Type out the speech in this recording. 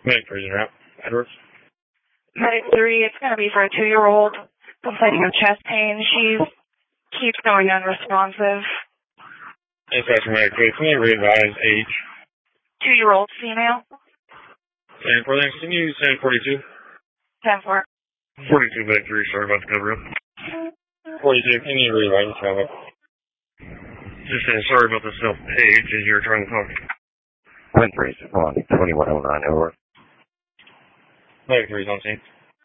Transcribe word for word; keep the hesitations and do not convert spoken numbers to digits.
Medic three, route. Edwards. Medic three, it's going to be for a two-year-old complaining of chest pain. She keeps going unresponsive. Dispatcher Medic three, can you re-advise age? Two-year-old female. ten four, thanks. Can you send forty-two? ten four. forty-two, Medic three, sorry about the cover up. forty-two, can you re-advise traffic? Just saying sorry about the self-page as you're trying to talk. Wind three, on twenty-one oh nine, over. Medic three is on scene.